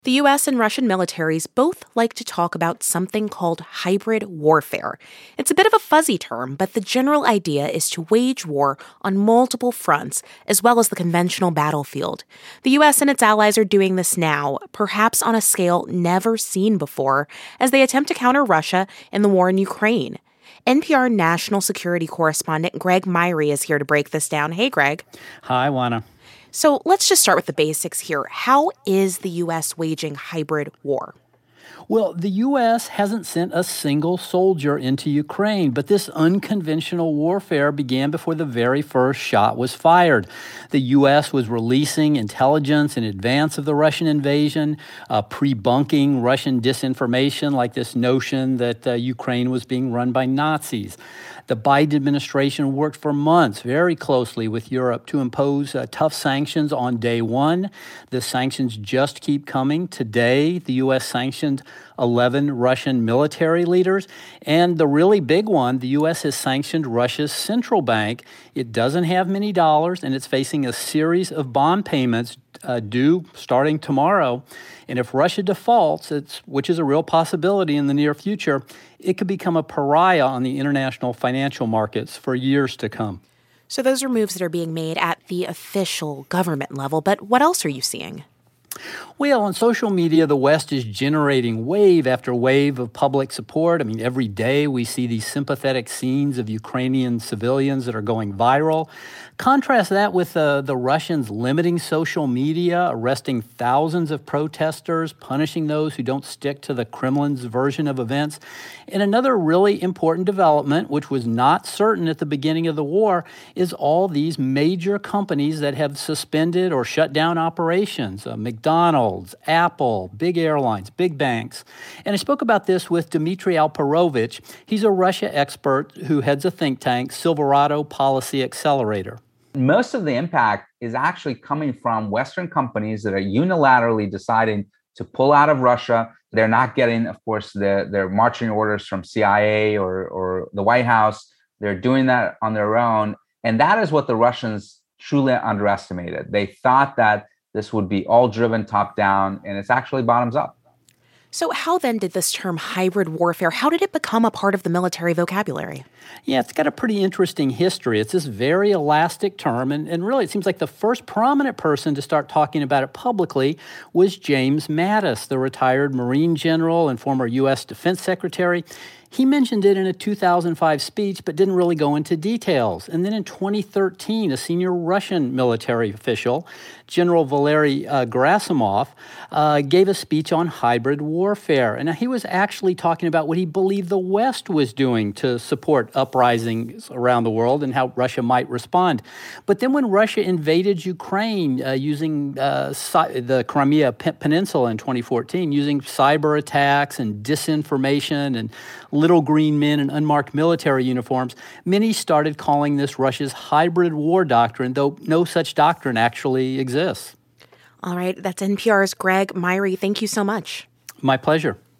The U.S. and Russian militaries both like to talk about something called hybrid warfare. It's a bit of a fuzzy term, but the general idea is to wage war on multiple fronts, as well as the conventional battlefield. The U.S. and its allies are doing this now, perhaps on a scale never seen before, as they attempt to counter Russia in the war in Ukraine. NPR national security correspondent Greg Myre is here to break this down. Hey, Greg. Hi, Juana. So let's just start with the basics here. How is the U.S. waging hybrid war? Well, the U.S. hasn't sent a single soldier into Ukraine, but this unconventional warfare began before the very first shot was fired. The U.S. was releasing intelligence in advance of the Russian invasion, pre-bunking Russian disinformation like this notion that Ukraine was being run by Nazis. The Biden administration worked for months very closely with Europe to impose tough sanctions on day one. The sanctions just keep coming. Today, the U.S. sanctioned 11 Russian military leaders. And the really big one, the U.S. has sanctioned Russia's central bank. It doesn't have many dollars, and it's facing a series of bond payments due starting tomorrow. And if Russia defaults, which is a real possibility in the near future, it could become a pariah on the international financial markets for years to come. So those are moves that are being made at the official government level. But what else are you seeing? Well, on social media, the West is generating wave after wave of public support. I mean, every day we see these sympathetic scenes of Ukrainian civilians that are going viral. Contrast that with the Russians limiting social media, arresting thousands of protesters, punishing those who don't stick to the Kremlin's version of events. And another really important development, which was not certain at the beginning of the war, is all these major companies that have suspended or shut down operations. McDonald's, Apple, big airlines, big banks. And I spoke about this with Dmitry Alperovich. He's a Russia expert who heads a think tank, Silverado Policy Accelerator. Most of the impact is actually coming from Western companies that are unilaterally deciding to pull out of Russia. They're not getting, of course, their marching orders from CIA or the White House. They're doing that on their own. And that is what the Russians truly underestimated. They thought that this would be all driven top down, and it's actually bottoms up. So how then did this term hybrid warfare, how did it become a part of the military vocabulary? Yeah, it's got a pretty interesting history. It's this very elastic term, and really it seems like the first prominent person to start talking about it publicly was James Mattis, the retired Marine general and former U.S. Defense Secretary. He mentioned it in a 2005 speech, but didn't really go into details. And then in 2013, a senior Russian military official, General Valery Gerasimov, gave a speech on hybrid warfare. And he was actually talking about what he believed the West was doing to support uprisings around the world and how Russia might respond. But then when Russia invaded Ukraine using the Crimea Peninsula in 2014, using cyber attacks and disinformation and little green men in unmarked military uniforms, many started calling this Russia's hybrid war doctrine, though no such doctrine actually exists. All right, that's NPR's Greg Myre. Thank you so much. My pleasure.